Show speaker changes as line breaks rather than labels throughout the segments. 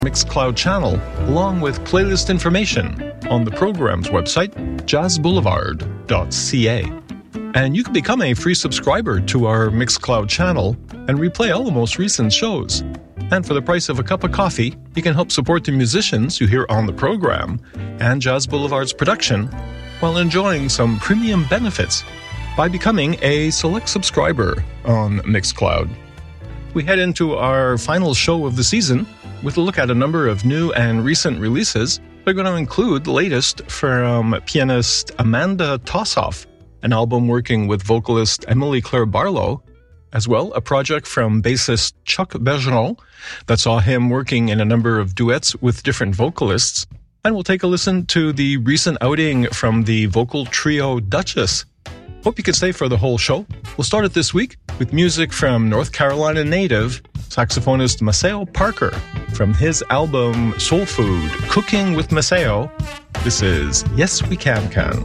Mixcloud channel, along with playlist information on the program's website, jazzboulevard.ca. And you can become a free subscriber to our Mixcloud channel and replay all the most recent shows. And for the price of a cup of coffee, you can help support the musicians you hear on the program and Jazz Boulevard's production while enjoying some premium benefits by becoming a select subscriber on Mixcloud. We head into our final show of the season with a look at a number of new and recent releases. They're going to include the latest from pianist Amanda Tossoff, an album working with vocalist Emily Claire Barlow, as well a project from bassist Chuck Bergeron that saw him working in a number of duets with different vocalists. And we'll take a listen to the recent outing from the vocal trio Duchess. Hope you can stay for the whole show. We'll start it this week with music from North Carolina native saxophonist Maceo Parker from his album Soul Food, Cooking with Maceo. This is Yes We Can Can.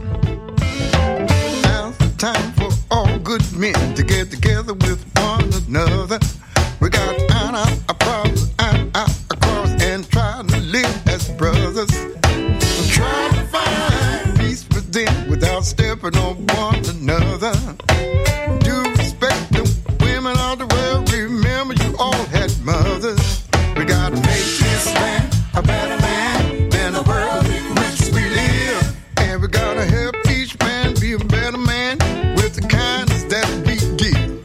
Now's the time for all good men to get together with one another. We got across and try to live as brothers. Try to find peace within without stepping on one another. Do respect the women of the world. Remember you all had mothers. We gotta make this land a better land than the world in which we live. And we gotta help each man be a better man with the kindness that we give.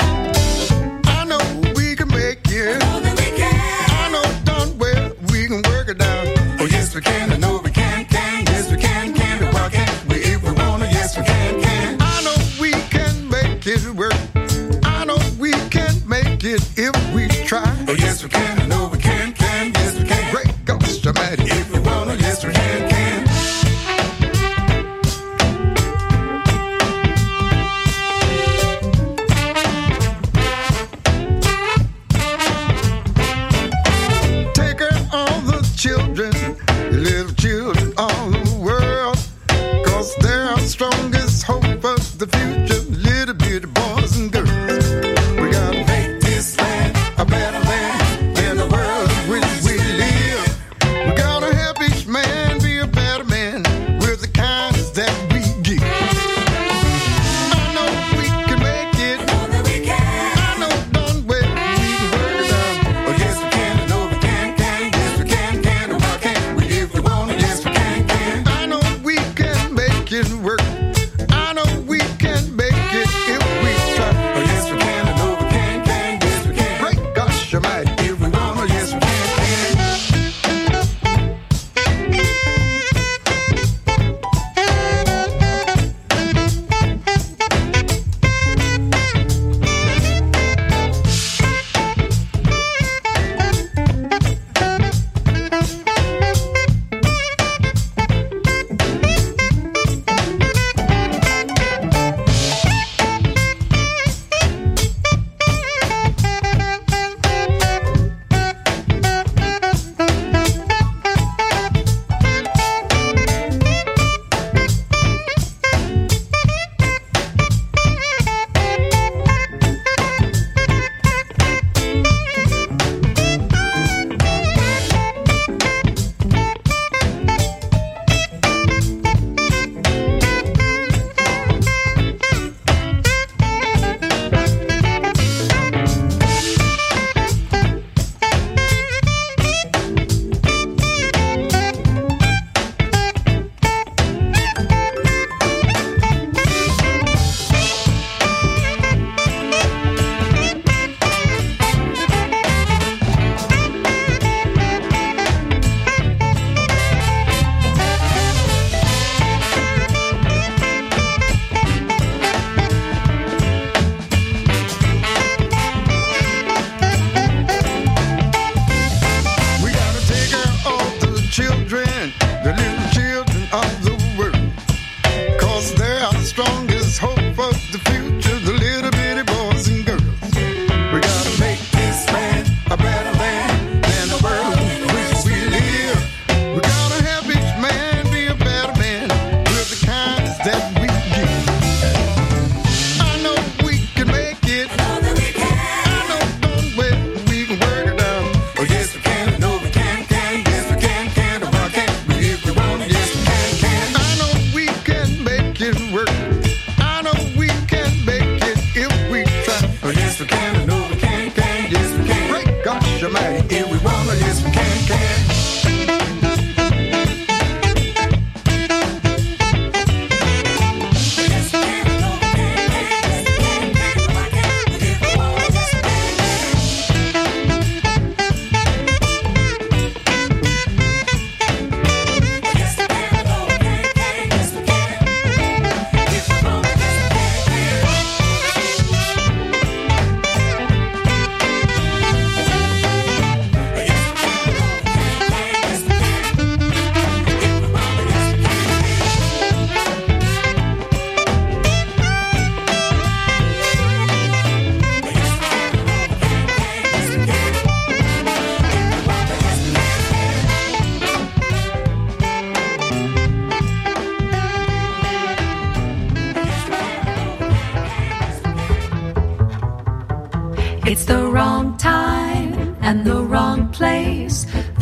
I know we can make it. I know done well we can work it out. Oh yes we can, I know we can. Yes we can, why can't we if we wanna? Yes we can. I know we can make it work. I know we can make it if we try. Oh yes we can, I know we can. Yes we can. Great gosh, dramatic. If we wanna, yes we can. Take care of the children, the little children all over the world, 'cause they're our strongest hope for the future, little bitty boys and girls. We gotta make this land a better land than the world in which we live. We gotta help each man be a better man with the kindness that we give. I know we can make it. I know done well we can work it out. Oh yes we can, I know we can. Yes we can. Why can't we if we wanna? Yes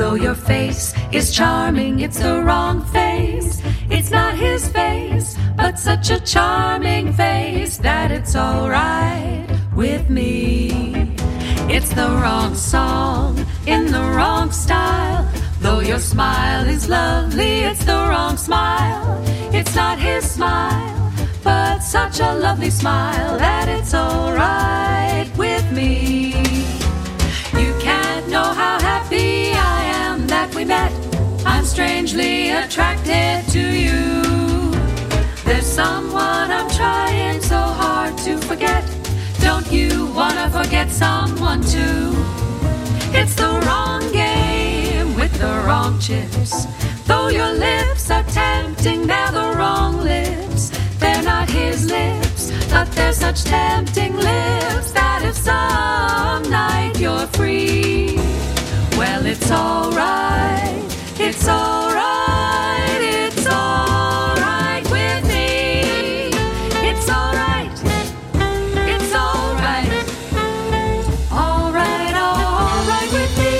Though your face is charming, it's the wrong face. It's not his face, but such a charming face that it's alright with me. It's the wrong song in the wrong style. Though your smile is lovely, it's the wrong smile. It's not his smile, but such a lovely smile that it's alright with me. You can't know how happy I am that we met. I'm strangely attracted to you. There's someone I'm trying so hard to forget. Don't you wanna forget someone too? It's the wrong game with the wrong chips. Though your lips are tempting, they're the wrong lips. They're not his lips, but they're such tempting lips that if some night you're free, well, it's alright, it's alright, it's alright with me. It's alright, it's alright, alright, alright with me.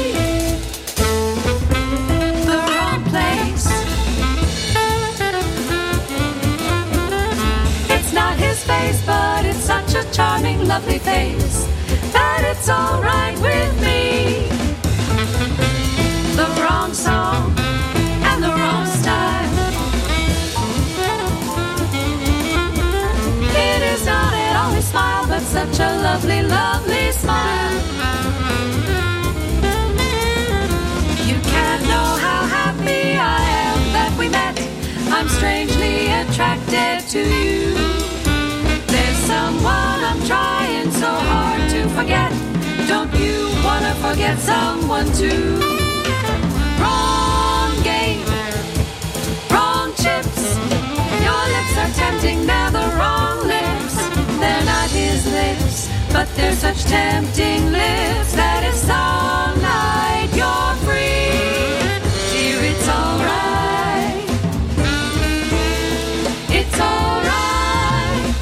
The wrong place. It's not his face, but it's such a charming, lovely face that it's alright with me. The wrong song and the wrong style. It is not at all his smile, but such a lovely, lovely smile. You can't know how happy I am that we met. I'm strangely attracted to you. There's someone I'm trying so hard to forget. Don't you wanna forget someone too? Wrong game, wrong chips. Your lips are tempting, they're the wrong lips. They're not his lips, but they're such tempting lips that if some night you're free, dear, it's alright. It's alright.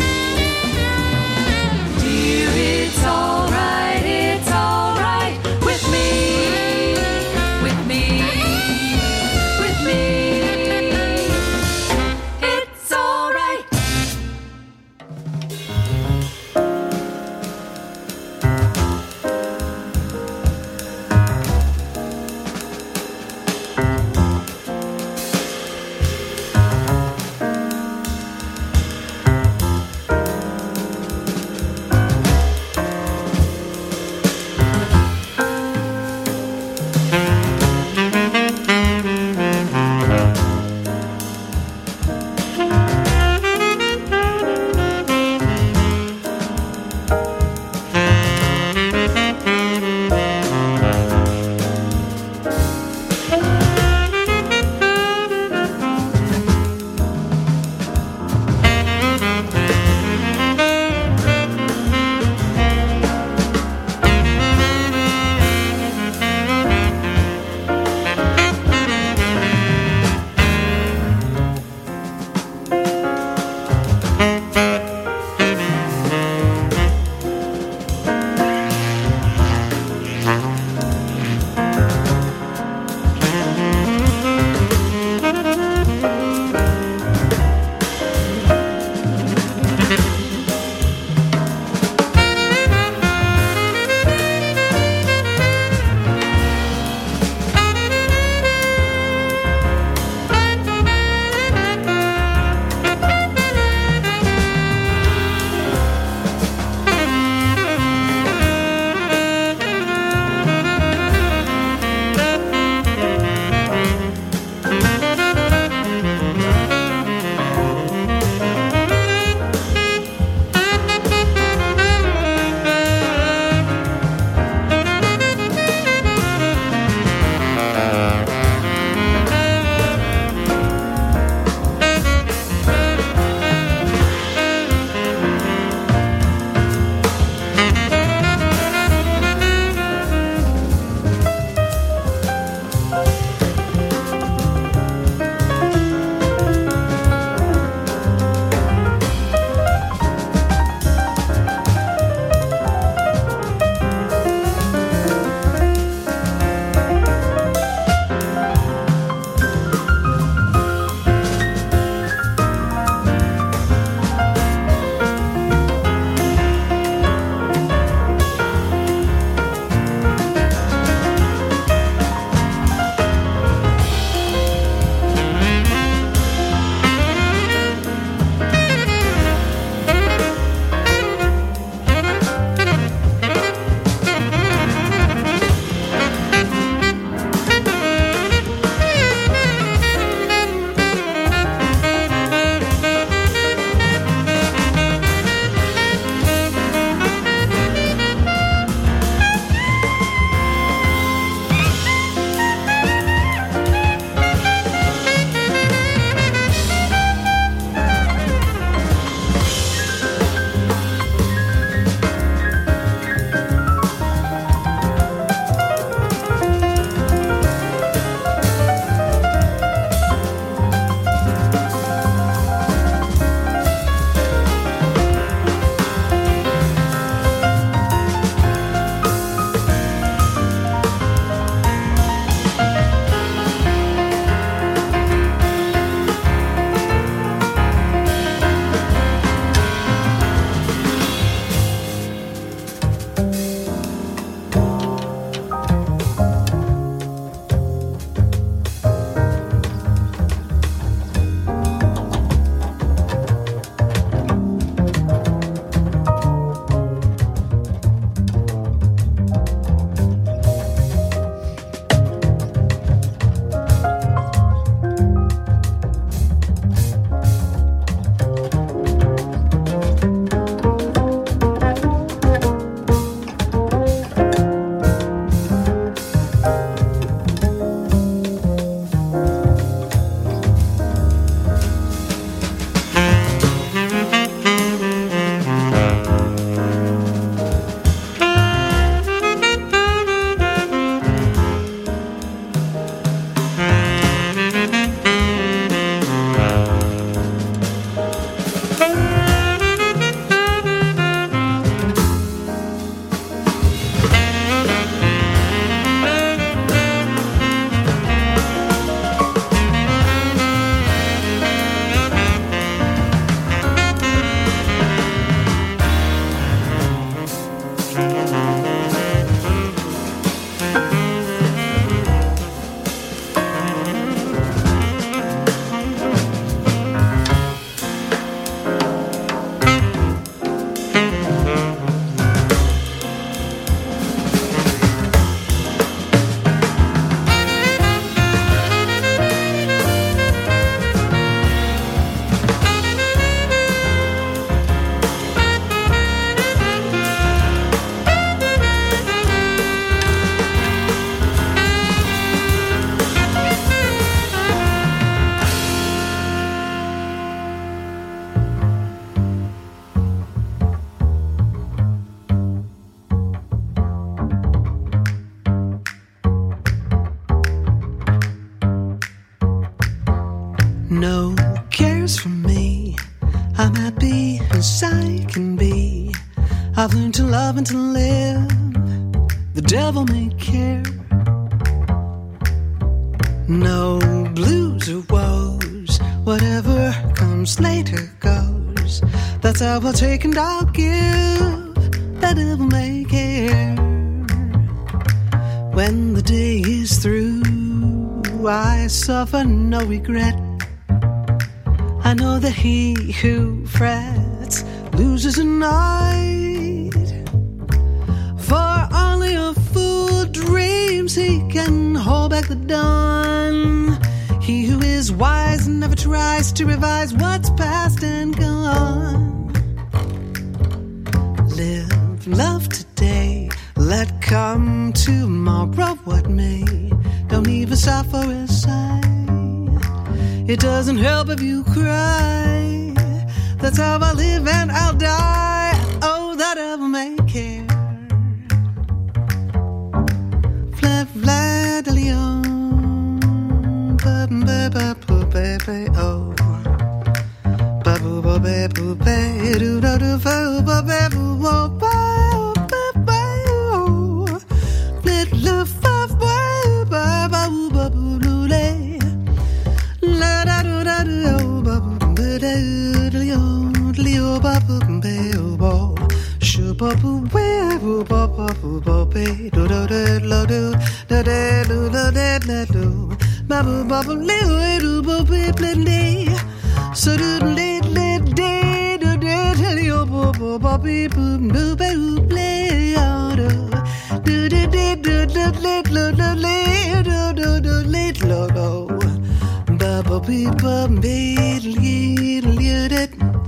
Dear, it's alright. It's alright with me. With me. With me. It's alright.
No cares for me. I'm happy as I can be. I've learned to love and to live. The devil may care. No blues or woes. Whatever comes later goes. That's how I'll take and I'll give. The devil may care. When the day is through, I suffer no regret. I know that he who frets loses a night. For only a fool dreams he can hold back the dawn. He who is wise never tries to revise what's past and gone. Live, love today, let come tomorrow what may. Don't even stop for a sigh. It doesn't help if you cry. That's how I live and I'll die. Oh, that devil may care. Flat, flat, leon. Ba-ba-ba-ba-ba-ba, oh. Ba-ba-ba-ba-ba-ba, do-da-do-ba-ba-ba-ba-ba, oh. Flat, love, ba-ba-ba-ba-ba-ba-ba-ba-ba-ba. La da do da do ba ba da leo leo ba ba ba shu ba bu ba bu ba ba bu ba be do do da la do da da do la da la do ba bu ba bu leo do ba be blende so do le le de do de leo ba ba ba be bu do be play do do do do do le lo lo le do do do le lo lo. Ba ba be it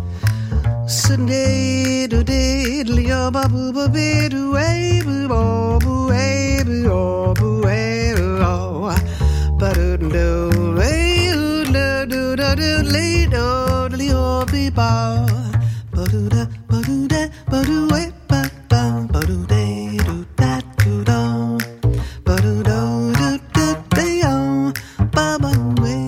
Sunday do diddle yo ba boo ba be do way boo bo boo way boo oh boo way oh ba do do way do do do do le do do yo be ba ba do da ba do da ba do way ba ba ba do de do da do do ba do do do do de yo ba ba way.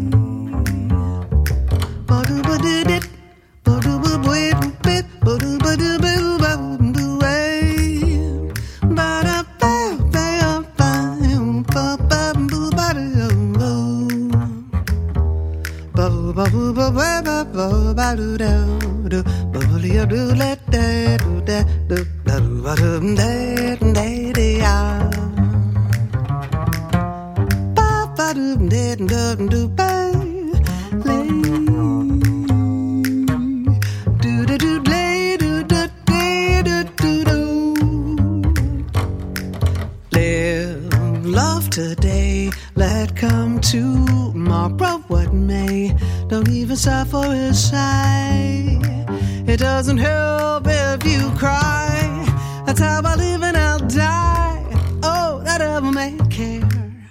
Love today, let come tomorrow what may. Don't even sigh for a sigh. It doesn't help if you cry. That's how I live and I'll die. Oh, that devil may care.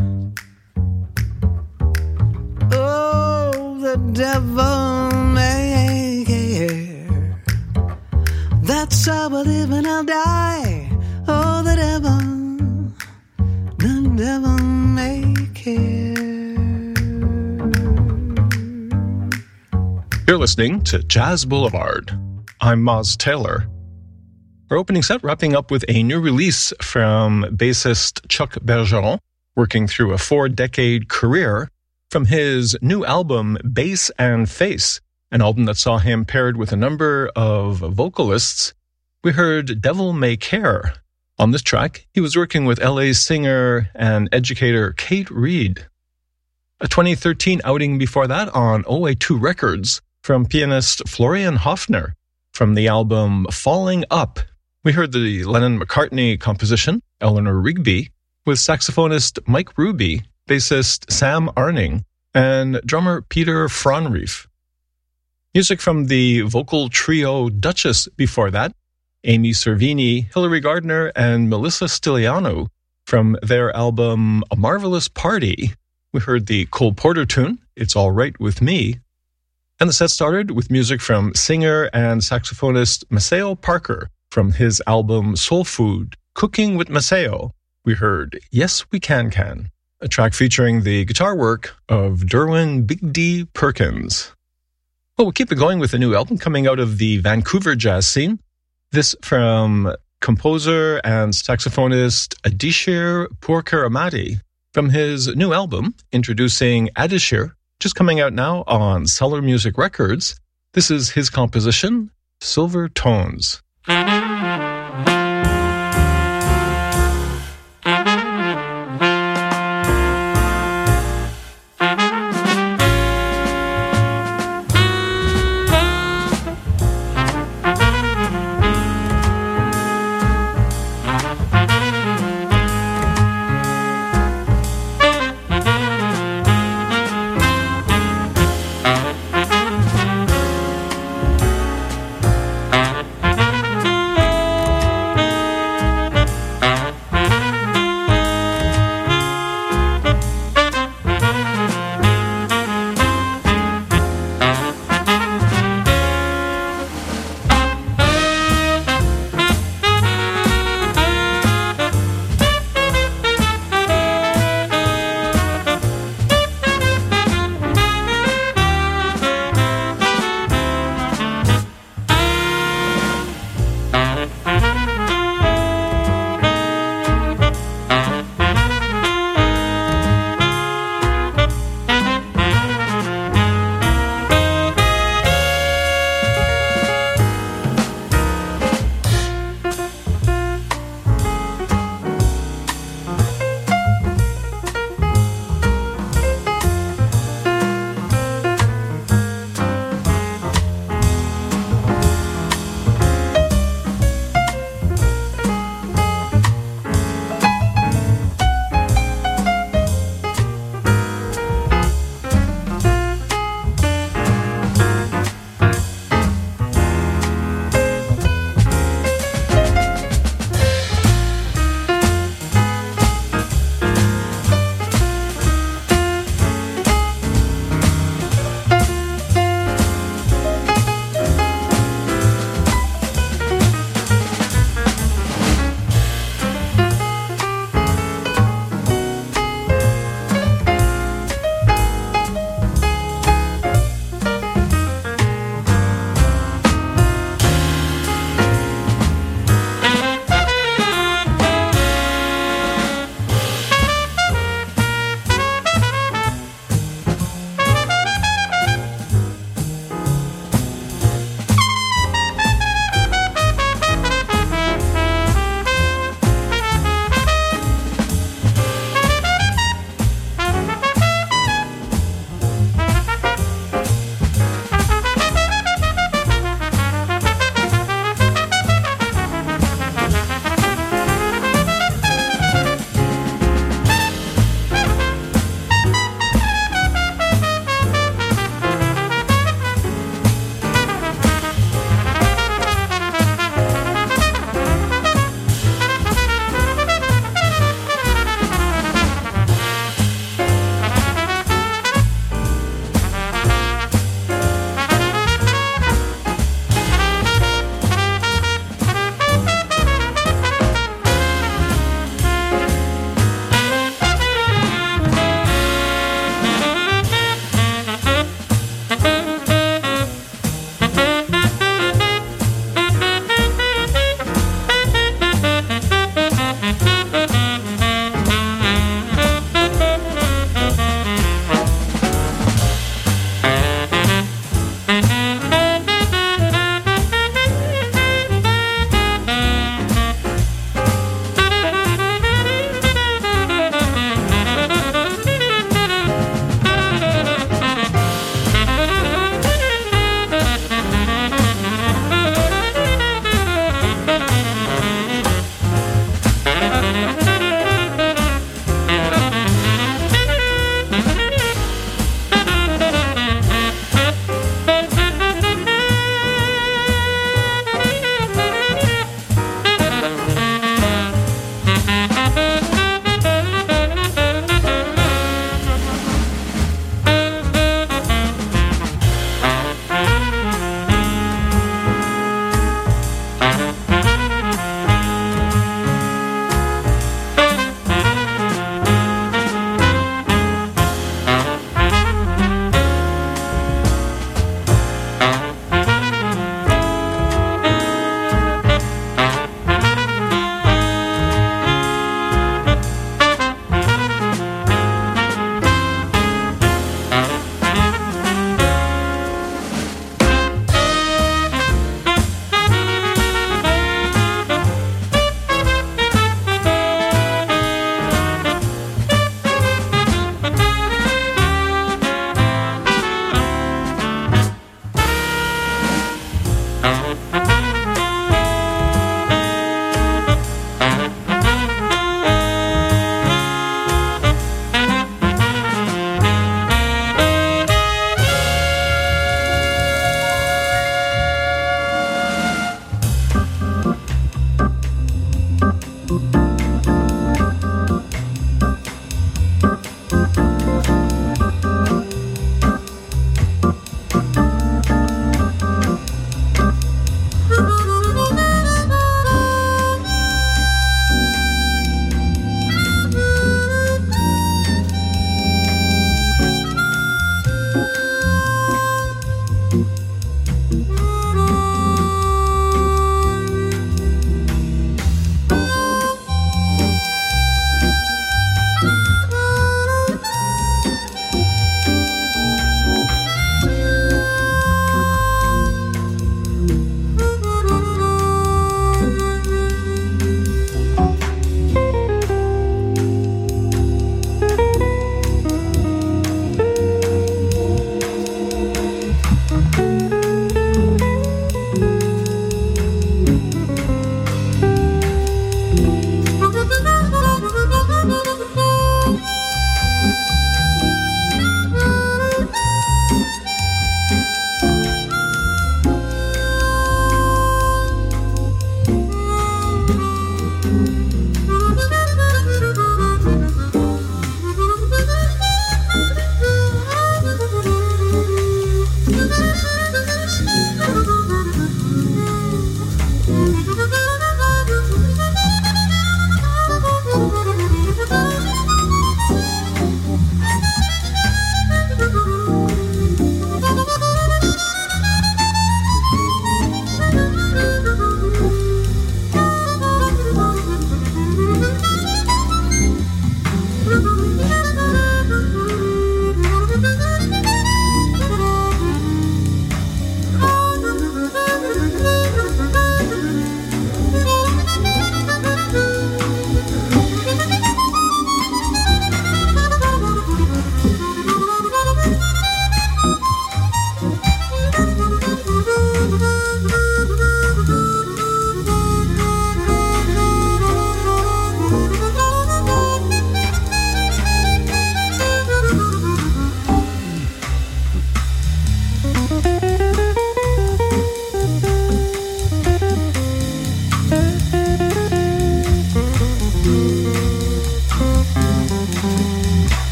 Oh, the devil may care. That's how I live and I'll die. Oh, the devil may care.
You're listening to Jazz Boulevard. I'm Moz Taylor. Our opening set wrapping up with a new release from bassist Chuck Bergeron, working through a 4-decade career, from his new album Bass and Face, an album that saw him paired with a number of vocalists. We heard Devil May Care. On this track, he was working with LA's singer and educator Kate Reid. A 2013 outing before that on OA2 Records from pianist Florian Hofner. From the album Falling Up, we heard the Lennon-McCartney composition, Eleanor Rigby, with saxophonist Mike Ruby, bassist Sam Arning, and drummer Peter Fraunrief. Music from the vocal trio Duchess before that, Amy Cervini, Hilary Gardner, and Melissa Stiliano. From their album A Marvelous Party, we heard the Cole Porter tune, It's All Right With Me. And the set started with music from singer and saxophonist Maceo Parker. From his album Soul Food, Cooking with Maceo, we heard Yes We Can. a track featuring the guitar work of Derwin Big D Perkins. Well, we'll keep it going with a new album coming out of the Vancouver jazz scene. This from composer and saxophonist Adishir Purkaramati from his new album, introducing Adishir, just coming out now on Cellar Music Records. This is his composition, Silver Tones.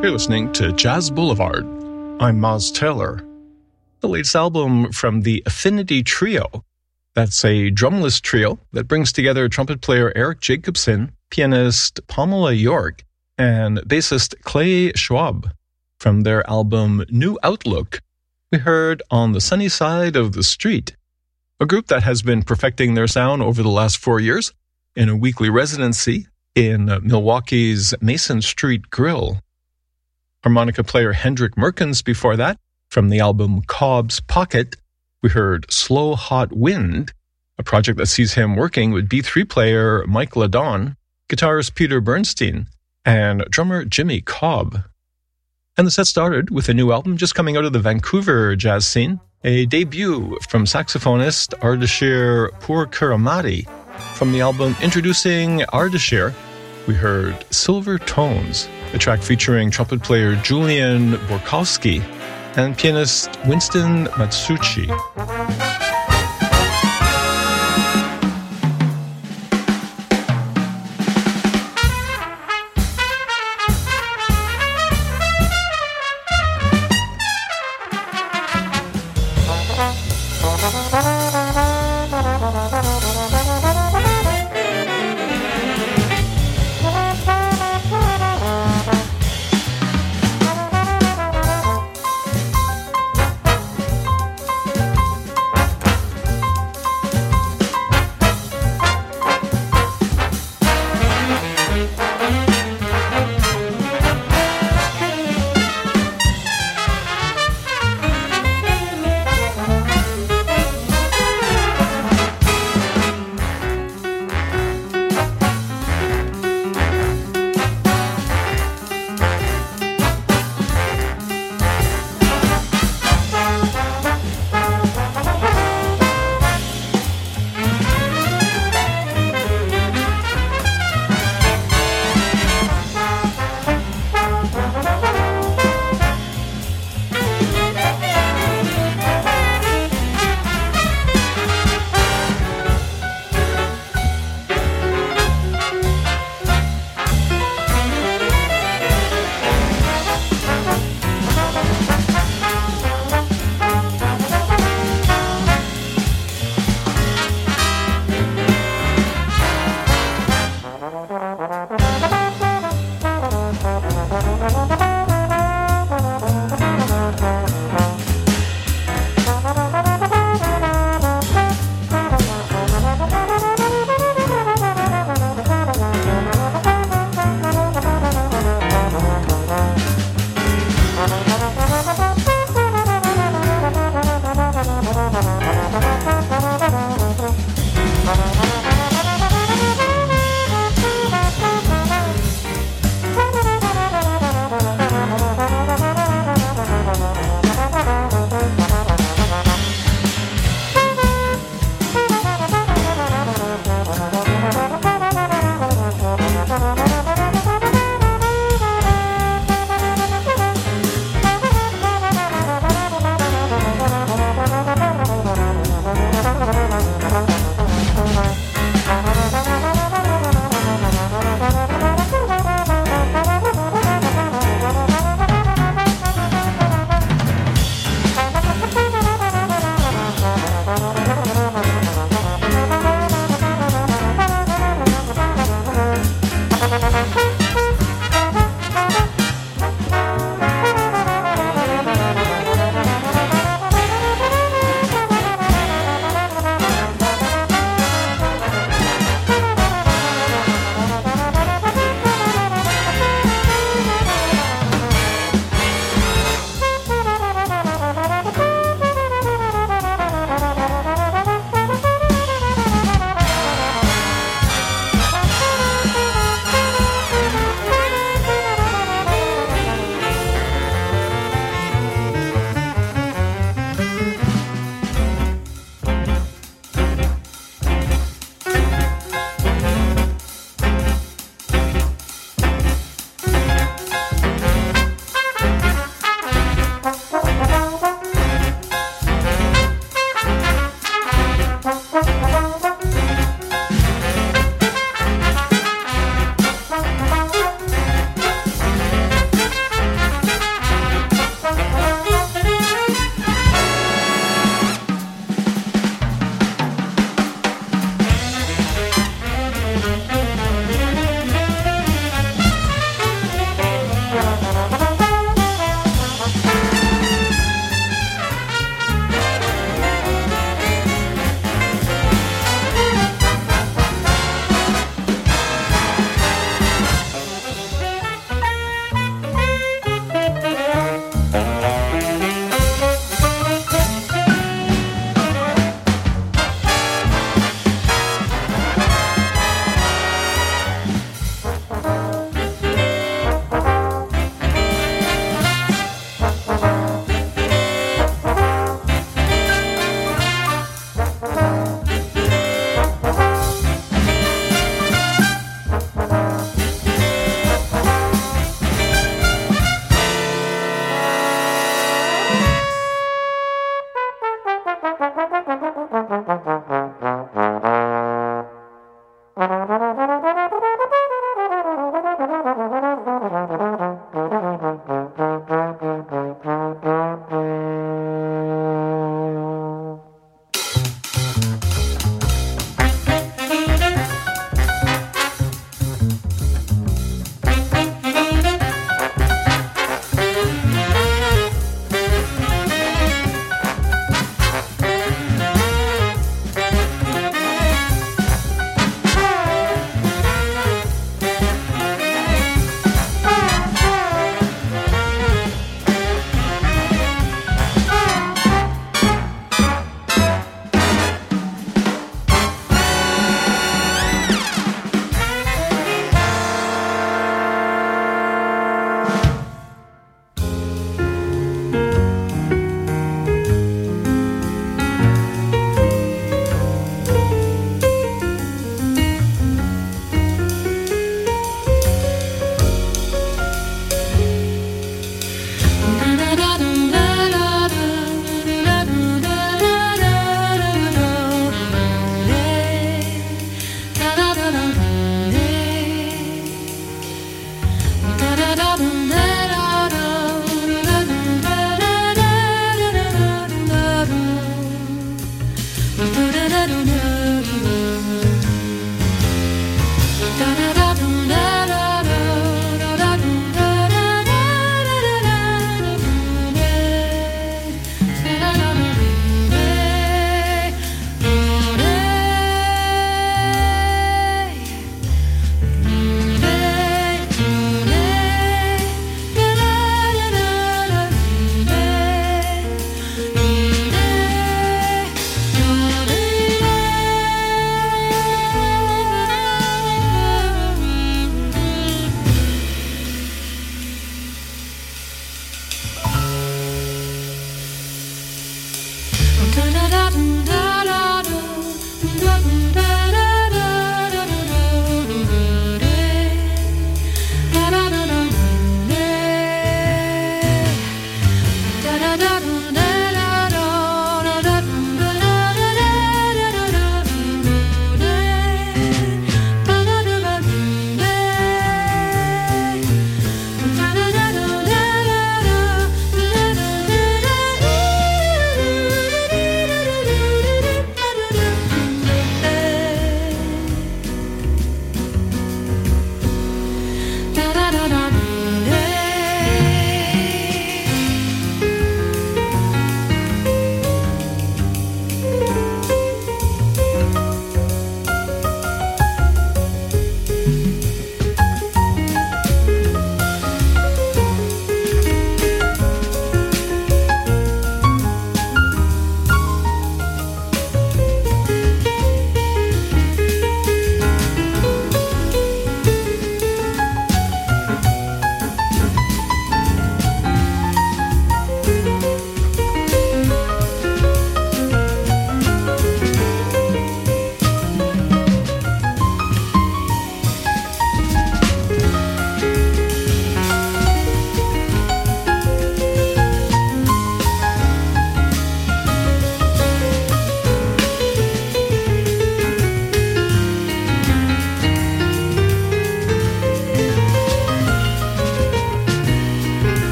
You're listening to Jazz Boulevard. I'm Miles Taylor. The latest album from the Affinity Trio. That's a drumless trio that brings together trumpet player Eric Jacobson, pianist Pamela York, and bassist Clay Schwab. From their album New Outlook, we heard On the Sunny Side of the Street, a group that has been perfecting their sound over the last 4 years in a weekly residency in Milwaukee's Mason Street Grill. Harmonica player Hendrik Merkens before that. From the album Cobb's Pocket, we heard Slow Hot Wind, a project that sees him working with B3 player Mike Ladon, guitarist Peter Bernstein, and drummer Jimmy Cobb. And the set started with a new album just coming out of the Vancouver jazz scene, a debut from saxophonist Ardashir Pourkuramati. From the album Introducing Ardashir, we heard Silver Tones, a track featuring trumpet player Julian Borkowski and pianist Winston Matsuchi.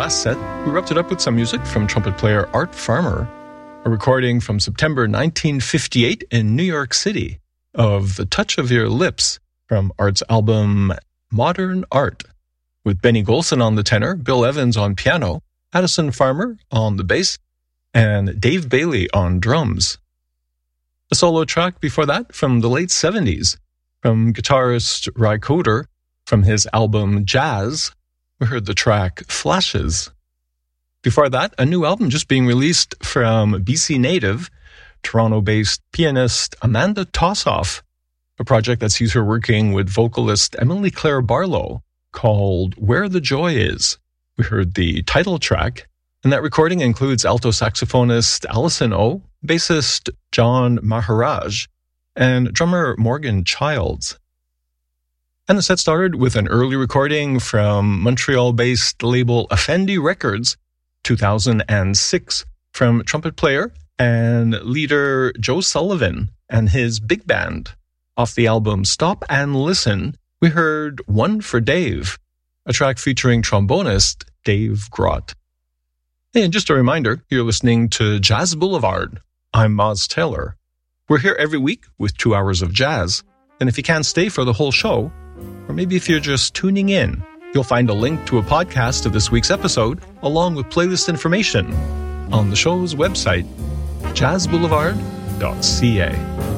last set, we wrapped it up with some music from trumpet player Art Farmer, a recording from September 1958 in New York City of The Touch of Your Lips from Art's album Modern Art, with Benny Golson on the tenor, Bill Evans on piano, Addison Farmer on the bass, and Dave Bailey on drums. A solo track before that from the late 70s, from guitarist Ry Cooder, from his album Jazz, we heard the track Flashes. Before that, a new album just being released from BC native, Toronto-based pianist Amanda Tossoff, a project that sees her working with vocalist Emily Claire Barlow, called Where the Joy Is. We heard the title track, and that recording includes alto saxophonist Allison O, bassist John Maharaj, and drummer Morgan Childs. And the set started with an early recording from Montreal-based label Effendi Records, 2006, from trumpet player and leader Joe Sullivan and his big band. Off the album Stop and Listen, we heard One for Dave, a track featuring trombonist Dave Grott. And just a reminder, you're listening to Jazz Boulevard. I'm Moz Taylor. We're here every week with 2 hours of jazz, and if you can't stay for the whole show, or maybe if you're just tuning in, you'll find a link to a podcast of this week's episode, along with playlist information, on the show's website, jazzboulevard.ca.